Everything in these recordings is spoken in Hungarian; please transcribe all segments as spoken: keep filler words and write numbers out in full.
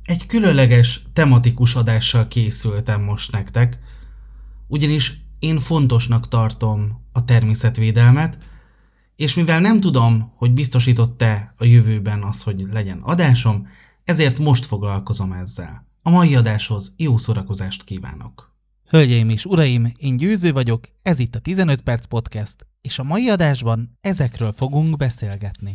Egy különleges tematikus adással készültem most nektek, ugyanis én fontosnak tartom a természetvédelmet, és mivel nem tudom, hogy biztosított-e a jövőben az, hogy legyen adásom, ezért most foglalkozom ezzel. A mai adáshoz jó szórakozást kívánok! Hölgyeim és uraim, én Győző vagyok, ez itt a tizenöt perc podcast, és a mai adásban ezekről fogunk beszélgetni.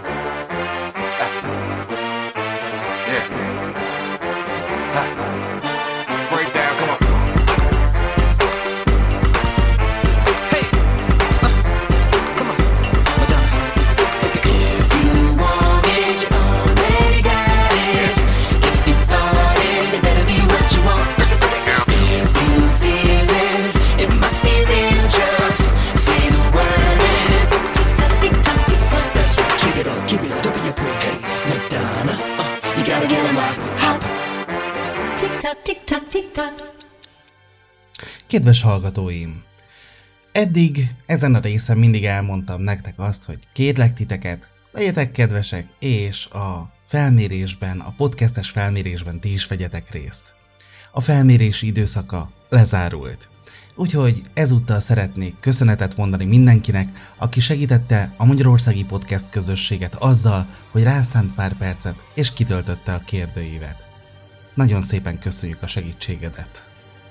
Kedves hallgatóim! Eddig ezen a részen mindig elmondtam nektek azt, hogy kérlek titeket, legyetek kedvesek, és a felmérésben, a podcastes felmérésben ti is vegyetek részt. A felmérési időszaka lezárult. Úgyhogy ezúttal szeretnék köszönetet mondani mindenkinek, aki segítette a magyarországi podcast közösséget azzal, hogy rászánt pár percet és kitöltötte a kérdőívet. Nagyon szépen köszönjük a segítségedet!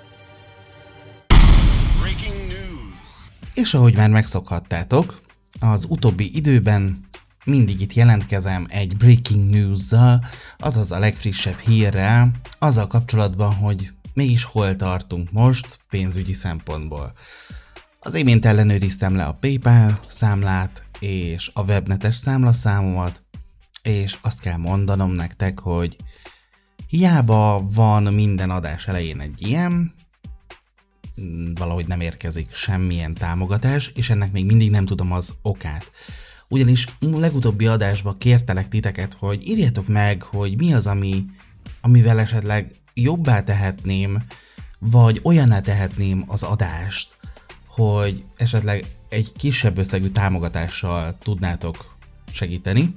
És ahogy már megszokhattátok, az utóbbi időben mindig itt jelentkezem egy breaking news-zal, azaz a legfrissebb hírrel, azzal kapcsolatban, hogy mégis hol tartunk most pénzügyi szempontból. Az imént ellenőriztem le a PayPal számlát és a webnetes számlaszámomat, és azt kell mondanom nektek, hogy hiába van minden adás elején egy ilyen, valahogy nem érkezik semmilyen támogatás, és ennek még mindig nem tudom az okát. Ugyanis a legutóbbi adásban kértelek titeket, hogy írjátok meg, hogy mi az, ami, amivel esetleg jobbá tehetném, vagy olyanná tehetném az adást, hogy esetleg egy kisebb összegű támogatással tudnátok segíteni.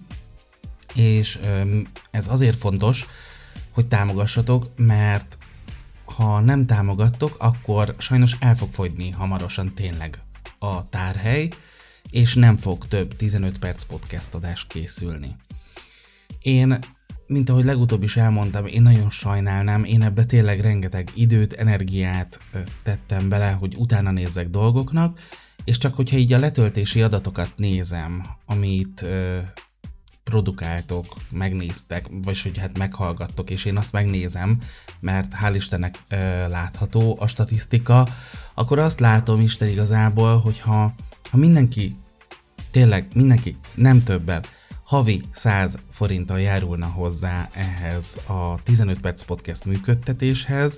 És ez azért fontos, hogy támogassatok, mert ha nem támogattok, akkor sajnos el fog fogyni hamarosan tényleg a tárhely, és nem fog több tizenöt perc podcast adás készülni. Én, mint ahogy legutóbb is elmondtam, én nagyon sajnálnám, én ebbe tényleg rengeteg időt, energiát tettem bele, hogy utána nézzek dolgoknak, és csak hogyha így a letöltési adatokat nézem, amit produkáltok, megnéztek, vagy hogy hát meghallgattok, és én azt megnézem, mert hál' Istennek e, látható a statisztika, akkor azt látom Isten igazából, hogy ha, ha mindenki, tényleg mindenki nem többel, havi száz forinttal járulna hozzá ehhez a tizenöt perc podcast működtetéshez,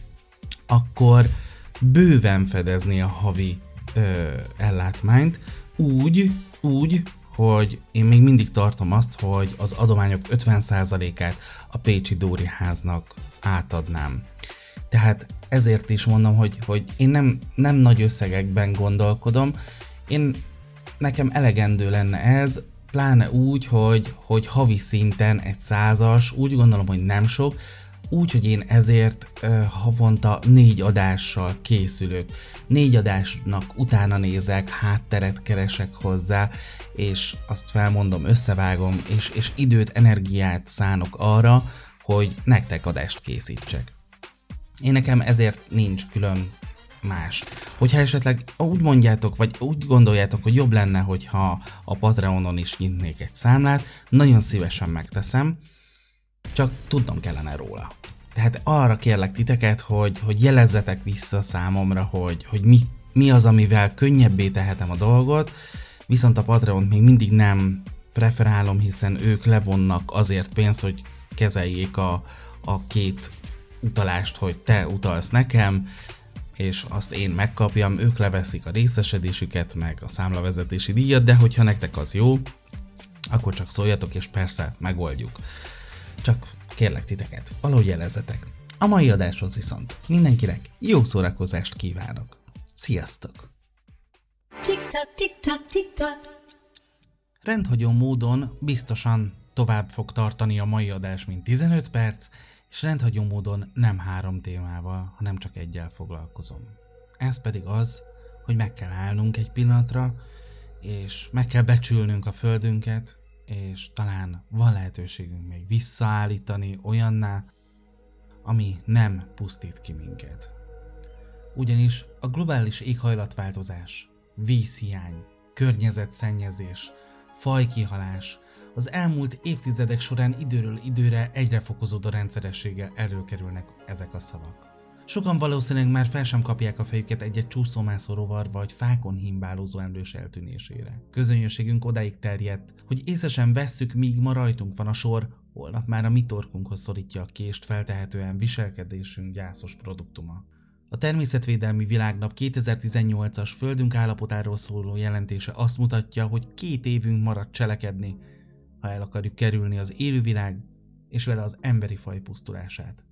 akkor bőven fedezni a havi ö, ellátmányt, úgy, úgy, hogy én még mindig tartom azt, hogy az adományok ötven százalékát a Pécsi Dóri háznak átadnám. Tehát ezért is mondom, hogy, hogy én nem, nem nagy összegekben gondolkodom, én, nekem elegendő lenne ez, pláne úgy, hogy, hogy havi szinten egy százas, úgy gondolom, hogy nem sok, úgy, hogy én ezért uh, havonta négy adással készülök. Négy adásnak utána nézek, hátteret keresek hozzá, és azt felmondom, összevágom, és, és időt, energiát szánok arra, hogy nektek adást készítsek. Én nekem ezért nincs külön más. Hogyha esetleg úgy mondjátok, vagy úgy gondoljátok, hogy jobb lenne, hogyha a Patreonon is nyitnék egy számlát, nagyon szívesen megteszem, csak tudnom kellene róla. Tehát arra kérlek titeket, hogy, hogy jelezzetek vissza számomra, hogy, hogy mi, mi az, amivel könnyebbé tehetem a dolgot, viszont a Patreont még mindig nem preferálom, hiszen ők levonnak azért pénzt, hogy kezeljék a, a két utalást, hogy te utalsz nekem, és azt én megkapjam, ők leveszik a részesedésüket, meg a számlavezetési díjat, de hogyha nektek az jó, akkor csak szóljatok, és persze megoldjuk. Csak kérlek titeket, valahogy jelezzetek. A mai adáshoz viszont mindenkinek jó szórakozást kívánok. Sziasztok! Tick-tock, tick-tock, tick-tock. Rendhagyó módon biztosan tovább fog tartani a mai adás, mint tizenöt perc, és rendhagyó módon nem három témával, hanem csak egyel foglalkozom. Ez pedig az, hogy meg kell állnunk egy pillanatra, és meg kell becsülnünk a földünket, és talán van lehetőségünk még visszaállítani olyanná, ami nem pusztít ki minket. Ugyanis a globális éghajlatváltozás, vízhiány, környezetszennyezés, fajkihalás az elmúlt évtizedek során időről időre egyre fokozódó rendszerességgel előkerülnek ezek a szavak. Sokan valószínűleg már fel sem kapják a fejüket egy-egy csúszómászó rovar vagy fákon himbálózó emlős eltűnésére. Közönségünk odáig terjedt, hogy észre sem vesszük, míg ma rajtunk van a sor, holnap már a mi torkunkhoz szorítja a kést feltehetően viselkedésünk gyászos produktuma. A Természetvédelmi Világnap kétezer-tizennyolcas Földünk állapotáról szóló jelentése azt mutatja, hogy két évünk maradt cselekedni, ha el akarjuk kerülni az élővilág és vele az emberi faj pusztulását.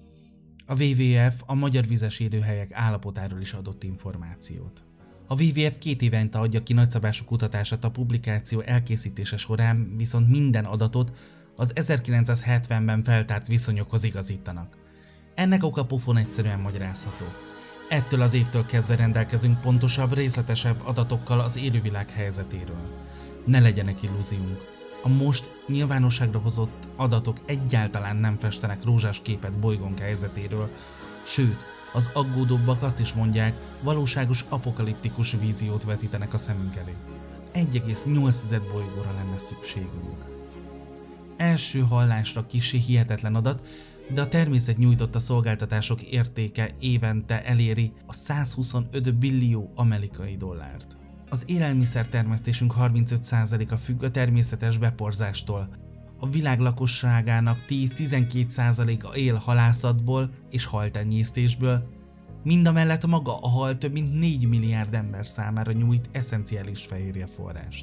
A dupla vé vé ef a magyar vizes élőhelyek állapotáról is adott információt. A dupla vé vé ef két évente adja ki nagyszabású kutatását, a publikáció elkészítése során viszont minden adatot az ezerkilencszázhetvenben feltárt viszonyokhoz igazítanak. Ennek oka pofon egyszerűen magyarázható. Ettől az évtől kezdve rendelkezünk pontosabb, részletesebb adatokkal az élővilág helyzetéről. Ne legyenek illúziónk. A most nyilvánosságra hozott adatok egyáltalán nem festenek rózsás képet bolygónk helyzetéről, sőt, az aggódóbbak azt is mondják, valóságos apokaliptikus víziót vetítenek a szemünk elé. egy egész nyolc bolygóra lenne szükségünk. Első hallásra kissé hihetetlen adat, de a természet nyújtotta szolgáltatások értéke évente eléri a százhuszonöt billió amerikai dollárt. Az élelmiszertermesztésünk harmincöt százaléka függ a természetes beporzástól. A világ lakosságának tíz-tizenkét százaléka él halászatból és haltenyésztésből, mindamellett maga a hal több mint négy milliárd ember számára nyújt eszenciális fehérjeforrást.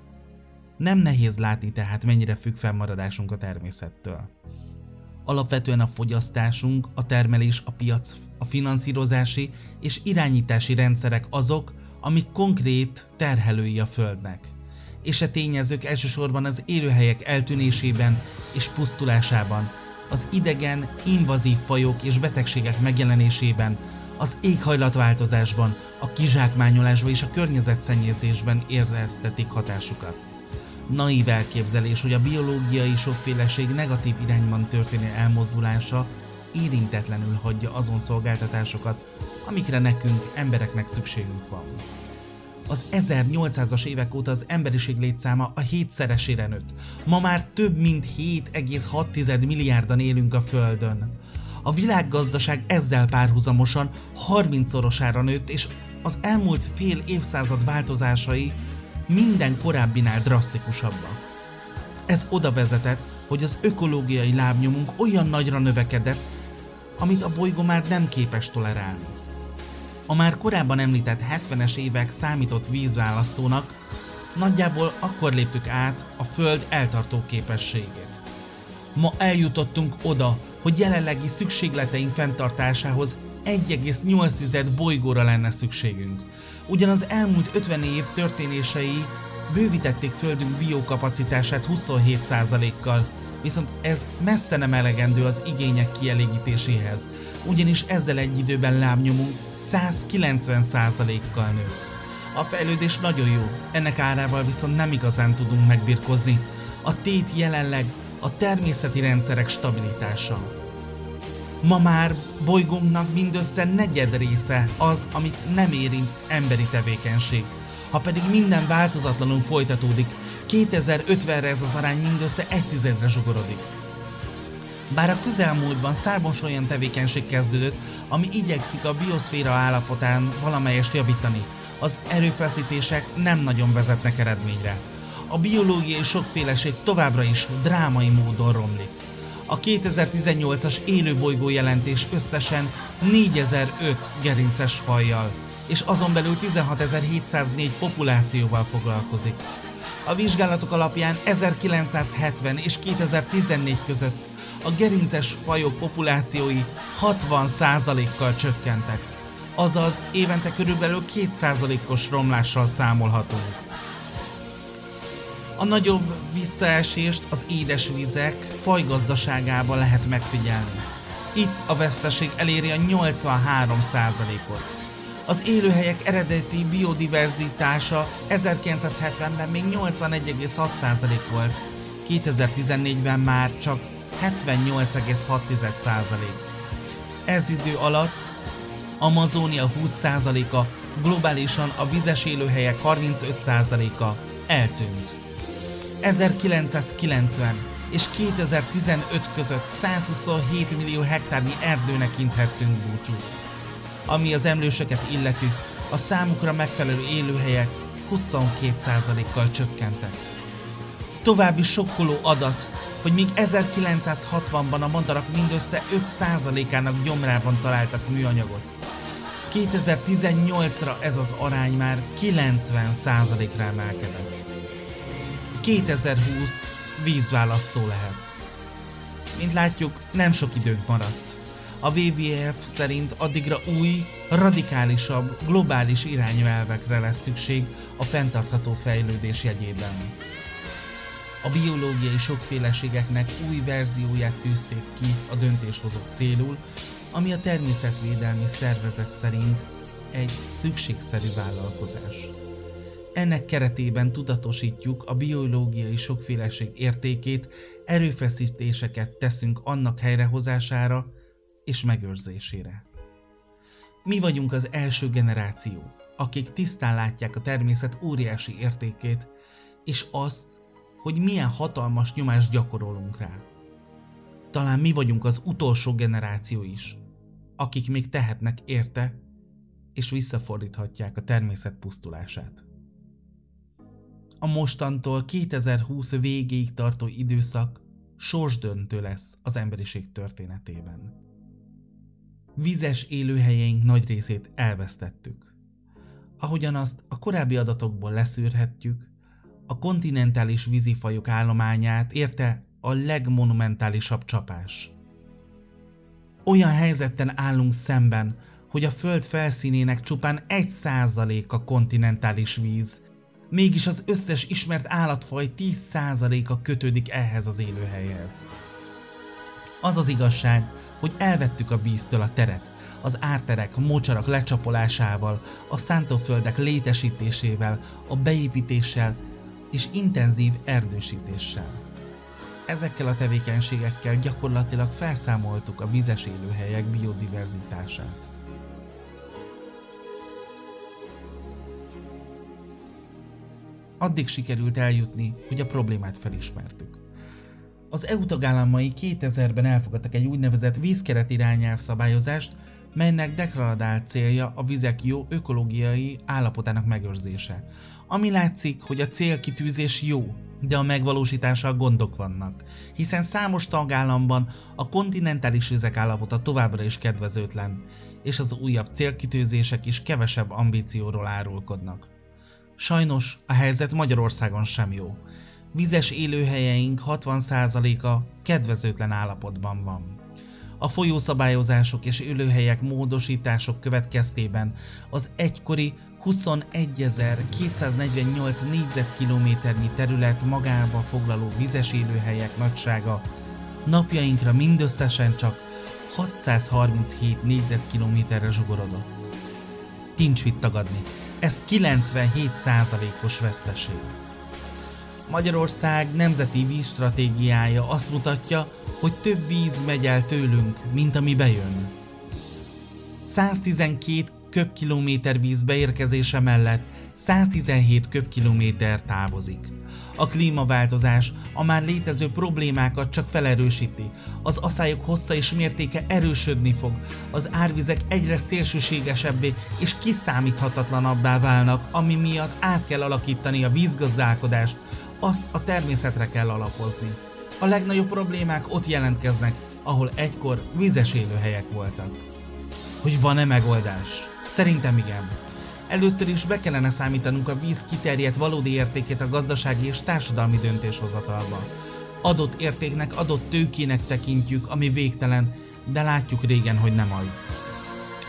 Nem nehéz látni tehát, mennyire függ fennmaradásunk a természettől. Alapvetően a fogyasztásunk, a termelés, a piac, a finanszírozási és irányítási rendszerek azok, amik konkrét terhelői a Földnek. És a tényezők elsősorban az élőhelyek eltűnésében és pusztulásában, az idegen, invazív fajok és betegségek megjelenésében, az éghajlatváltozásban, a kizsákmányolásban és a környezetszennyezésben éreztetik hatásukat. Naív elképzelés, hogy a biológiai sokféleség negatív irányban történő elmozdulása érintetlenül hagyja azon szolgáltatásokat, amikre nekünk, embereknek szükségünk van. Az ezernyolcszázas évek óta az emberiség létszáma a hétszeresére nőtt. Ma már több mint hét egész hat milliárdan élünk a Földön. A világgazdaság ezzel párhuzamosan harmincszorosára nőtt, és az elmúlt fél évszázad változásai minden korábbinál drasztikusabbak. Ez oda vezetett, hogy az ökológiai lábnyomunk olyan nagyra növekedett, amit a bolygó már nem képes tolerálni. A már korábban említett hetvenes évek számított vízválasztónak nagyjából akkor léptük át a Föld eltartó képességét. Ma eljutottunk oda, hogy jelenlegi szükségleteink fenntartásához egy egész nyolc bolygóra lenne szükségünk. Ugyan az elmúlt ötven év történései bővítették Földünk biokapacitását huszonhét százalékkal, viszont ez messze nem elegendő az igények kielégítéséhez, ugyanis ezzel egy időben lábnyomunk százkilencven százalékkal nőtt. A fejlődés nagyon jó, ennek árával viszont nem igazán tudunk megbirkózni. A tét jelenleg a természeti rendszerek stabilitása. Ma már bolygónknak mindössze negyed része az, amit nem érint emberi tevékenység. Ha pedig minden változatlanul folytatódik, kétezer-ötvenre ez az arány mindössze egy tizedre zsugorodik. Bár a közelmúltban számos olyan tevékenység kezdődött, ami igyekszik a bioszféra állapotán valamelyest javítani, az erőfeszítések nem nagyon vezetnek eredményre. A biológiai sokféleség továbbra is drámai módon romlik. A kétezer-tizennyolcas élőbolygó jelentés összesen négyezer-öt gerinces fajjal, és azon belül tizenhatezer-hétszáznégy populációval foglalkozik. A vizsgálatok alapján ezerkilencszázhetven és kétezer-tizennégy között a gerinces fajok populációi hatvan százalékkal csökkentek, azaz évente körülbelül két százalékos romlással számolhatunk. A nagyobb visszaesést az édesvizek fajgazdaságában lehet megfigyelni. Itt a veszteség eléri a nyolcvanhárom százalékot. Az élőhelyek eredeti biodiverzitása ezerkilencszázhetvenben még nyolcvanegy egész hat százalék volt, kétezer-tizennégyben már csak hetvennyolc egész hat százalék. Ez idő alatt Amazónia húsz százaléka, globálisan a vizes élőhelyek harmincöt százaléka eltűnt. ezerkilencszázkilencven és kétezer-tizenöt között százhuszonhét millió hektárnyi erdőnek inthettünk búcsút. Ami az emlősöket illeti, a számukra megfelelő élőhelyek huszonkét százalékkal csökkentek. További sokkoló adat, hogy míg ezerkilencszázhatvanban a madarak mindössze öt százalékának gyomrában találtak műanyagot, kétezer-tizennyolcra ez az arány már kilencven százalékra emelkedett. kétezer-húsz vízválasztó lehet. Mint látjuk, nem sok időnk maradt. A dupla vé dupla vé ef szerint addigra új, radikálisabb, globális irányelvekre lesz szükség a fenntartható fejlődés jegyében. A biológiai sokféleségeknek új verzióját tűzték ki a döntéshozók célul, ami a Természetvédelmi Szervezet szerint egy szükségszerű vállalkozás. Ennek keretében tudatosítjuk a biológiai sokféleség értékét, erőfeszítéseket teszünk annak helyrehozására és megőrzésére. Mi vagyunk az első generáció, akik tisztán látják a természet óriási értékét, és azt, hogy milyen hatalmas nyomást gyakorolunk rá. Talán mi vagyunk az utolsó generáció is, akik még tehetnek érte, és visszafordíthatják a természet pusztulását. A mostantól kétezer-húsz végéig tartó időszak sorsdöntő lesz az emberiség történetében. Vizes élőhelyeink nagy részét elvesztettük. Ahogyan azt a korábbi adatokból leszűrhetjük, a kontinentális vízifajok állományát érte a legmonumentálisabb csapás. Olyan helyzetten állunk szemben, hogy a Föld felszínének csupán egy százaléka kontinentális víz, mégis az összes ismert állatfaj tíz százaléka kötődik ehhez az élőhelyhez. Az az igazság, hogy elvettük a víztől a teret, az árterek, mocsarak lecsapolásával, a szántóföldek létesítésével, a beépítéssel és intenzív erdősítéssel. Ezekkel a tevékenységekkel gyakorlatilag felszámoltuk a vizes élőhelyek biodiverzitását. Addig sikerült eljutni, hogy a problémát felismertük. Az é u tagállamai kétezerben elfogadtak egy úgynevezett vízkeret irányelv szabályozást, melynek deklarált célja a vizek jó ökológiai állapotának megőrzése. Ami látszik, hogy a célkitűzés jó, de a megvalósítással gondok vannak, hiszen számos tagállamban a kontinentális vizek állapota továbbra is kedvezőtlen, és az újabb célkitűzések is kevesebb ambícióról árulkodnak. Sajnos a helyzet Magyarországon sem jó. Vizes élőhelyeink hatvan százaléka kedvezőtlen állapotban van. A folyószabályozások és élőhelyek módosítások következtében az egykori huszonegyezer-kétszáznegyvennyolc négyzetkilométernyi terület magába foglaló vizes élőhelyek nagysága napjainkra mindösszesen csak hatszázharminchét négyzetkilométerre zsugorodott. Nincs mit tagadni, ez kilencvenhét százalékos veszteség. Magyarország nemzeti vízstratégiája azt mutatja, hogy több víz megy el tőlünk, mint ami bejön. száztizenkét köbkilométer víz beérkezése mellett száztizenhét köbkilométer távozik. A klímaváltozás a már létező problémákat csak felerősíti, az aszályok hossza és mértéke erősödni fog, az árvizek egyre szélsőségesebbé és kiszámíthatatlanabbá válnak, ami miatt át kell alakítani a vízgazdálkodást, azt a természetre kell alapozni. A legnagyobb problémák ott jelentkeznek, ahol egykor vizes élőhelyek voltak. Hogy van-e megoldás? Szerintem igen. Először is be kellene számítanunk a víz kiterjedt valódi értékét a gazdasági és társadalmi döntéshozatalba. Adott értéknek, adott tőkének tekintjük, ami végtelen, de látjuk régen, hogy nem az.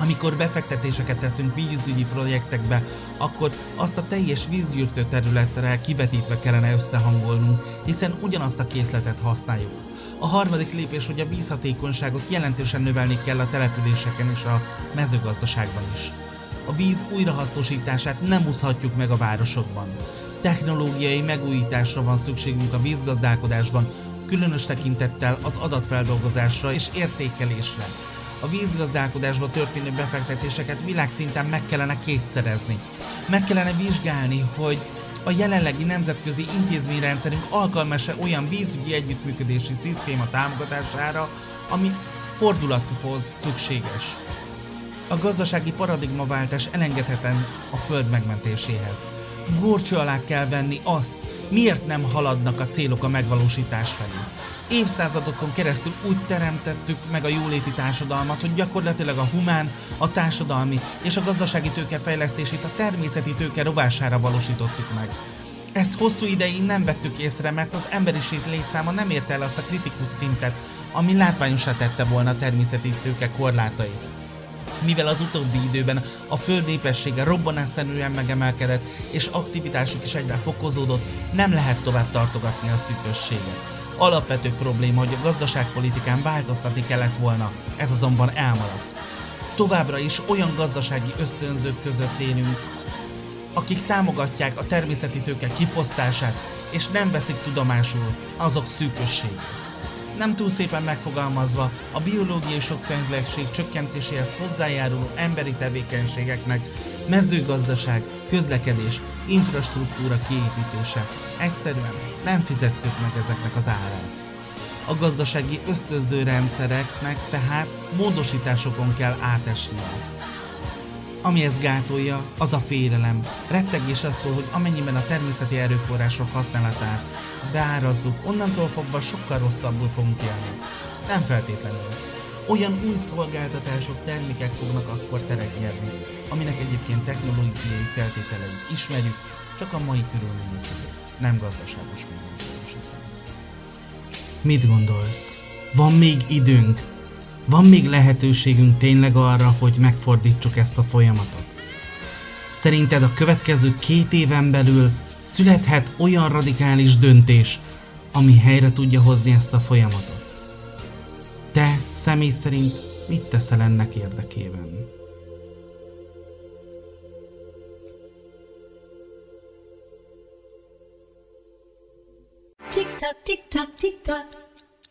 Amikor befektetéseket teszünk vízügyi projektekbe, akkor azt a teljes vízgyűjtő területre kivetítve kellene összehangolnunk, hiszen ugyanazt a készletet használjuk. A harmadik lépés, hogy a vízhatékonyságot jelentősen növelni kell a településeken és a mezőgazdaságban is. A víz újrahasznosítását nem úszhatjuk meg a városokban. Technológiai megújításra van szükségünk a vízgazdálkodásban, különös tekintettel az adatfeldolgozásra és értékelésre. A vízgazdálkodásba történő befektetéseket világszinten meg kellene kétszerezni. Meg kellene vizsgálni, hogy a jelenlegi nemzetközi intézményrendszerünk alkalmas-e olyan vízügyi együttműködési szisztéma támogatására, ami fordulathoz szükséges. A gazdasági paradigmaváltás elengedhetetlen a föld megmentéséhez. Górcső alá kell venni azt, miért nem haladnak a célok a megvalósítás felé. Évszázadokon keresztül úgy teremtettük meg a jóléti társadalmat, hogy gyakorlatilag a humán, a társadalmi és a gazdasági tőke fejlesztését a természeti tőke rovására valósítottuk meg. Ezt hosszú ideig nem vettük észre, mert az emberiség létszáma nem érte el azt a kritikus szintet, ami látványosá tette volna a természeti tőke korlátait. Mivel az utóbbi időben a föld népessége robbanásszerűen megemelkedett, és aktivitásuk is egyre fokozódott, nem lehet tovább tartogatni a szűkösséget. Alapvető probléma, hogy a gazdaságpolitikán változtatni kellett volna, ez azonban elmaradt. Továbbra is olyan gazdasági ösztönzők között élünk, akik támogatják a természeti tőke kifosztását, és nem veszik tudomásul azok szűkösségét. Nem túl szépen megfogalmazva, a biológiai sokfélegség csökkentéséhez hozzájáruló emberi tevékenységeknek mezőgazdaság, közlekedés, infrastruktúra kiépítése. Egyszerűen nem fizettük meg ezeknek az árát. A gazdasági ösztönző rendszereknek tehát módosításokon kell átesnie. Ami ezt gátolja, az a félelem, rettegés attól, hogy amennyiben a természeti erőforrások használatát beárazzuk, onnantól fogva sokkal rosszabbul fogunk élni. Nem feltétlenül. Olyan új szolgáltatások, termékek fognak akkor teret nyerni, aminek egyébként technológiai feltételeit ismerjük, csak a mai körülmények között. Nem gazdaságos megvalósítani. Mit gondolsz? Van még időnk? Van még lehetőségünk tényleg arra, hogy megfordítsuk ezt a folyamatot? Szerinted a következő két éven belül születhet olyan radikális döntés, ami helyre tudja hozni ezt a folyamatot? Te személy szerint mit teszel ennek érdekében? Tick-tock, tick-tock, tick-tock.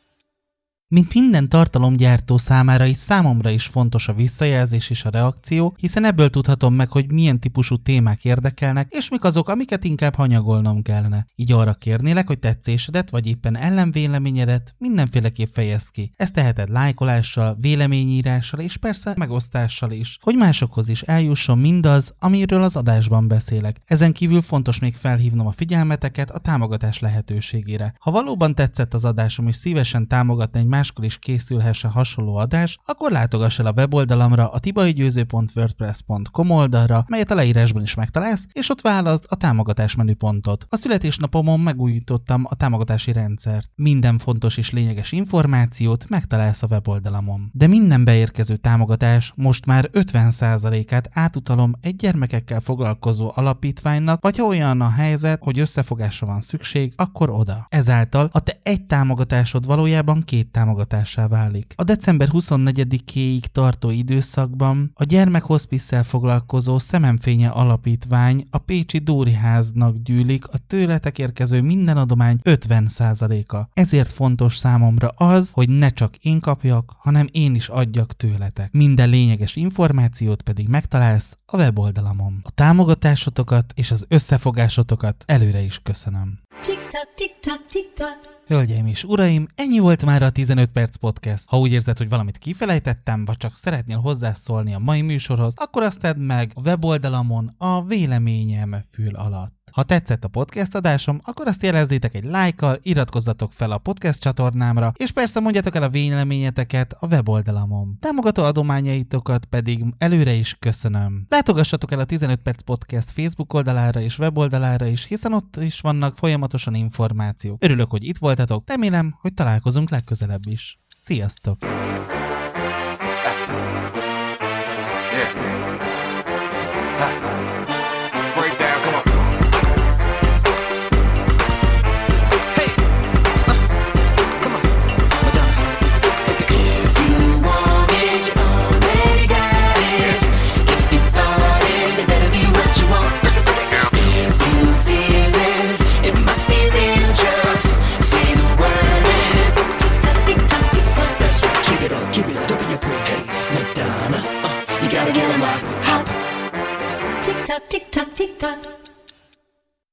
Mint minden tartalomgyártó számára, így számomra is fontos a visszajelzés és a reakció, hiszen ebből tudhatom meg, hogy milyen típusú témák érdekelnek, és mik azok, amiket inkább hanyagolnom kellene. Így arra kérnélek, hogy tetszésedet, vagy éppen ellenvéleményedet mindenféleképp fejezd ki. Ezt teheted lájkolással, véleményírással és persze megosztással is, hogy másokhoz is eljusson mindaz, amiről az adásban beszélek. Ezen kívül fontos még felhívnom a figyelmeteket a támogatás lehetőségére. Ha valóban tetszett az adásom és szívesen támogatni egy máskor is készülhessen hasonló adás, akkor látogass el a weboldalamra, a tibaigyőző pont wordpress pont com oldalra, melyet a leírásban is megtalálsz, és ott válaszd a támogatás menüpontot. A születésnapomon megújítottam a támogatási rendszert. Minden fontos és lényeges információt megtalálsz a weboldalamon. De minden beérkező támogatás most már ötven százalékát átutalom egy gyermekekkel foglalkozó alapítványnak, vagy ha olyan a helyzet, hogy összefogásra van szükség, akkor oda. Ezáltal a te egy támogatásod valójában két támogatássá válik. A december huszonnegyedikéig tartó időszakban a gyermekhoszpisszel foglalkozó Szememfénye Alapítvány a pécsi Dóri háznak gyűlik a tőletek érkező minden adomány ötven százaléka. Ezért fontos számomra az, hogy ne csak én kapjak, hanem én is adjak tőletek. Minden lényeges információt pedig megtalálsz a weboldalamon. A támogatásotokat és az összefogásotokat előre is köszönöm. Tick-tock, tick-tock, tick-tock. Hölgyeim és uraim, ennyi volt már a tizenöt perc podcast. Ha úgy érzed, hogy valamit kifelejtettem, vagy csak szeretnél hozzászólni a mai műsorhoz, akkor azt tedd meg a weboldalamon a véleményem fül alatt. Ha tetszett a podcast adásom, akkor azt jelezzétek egy lájkkal, iratkozzatok fel a podcast csatornámra, és persze mondjátok el a véleményeteket a weboldalamon. Támogató adományaitokat pedig előre is köszönöm. Látogassatok el a tizenöt perc podcast Facebook oldalára és weboldalára is, hiszen ott is vannak folyamatosan információk. Örülök, hogy itt voltatok, remélem, hogy találkozunk legközelebb is. Sziasztok! tock, tick tock, tick tock.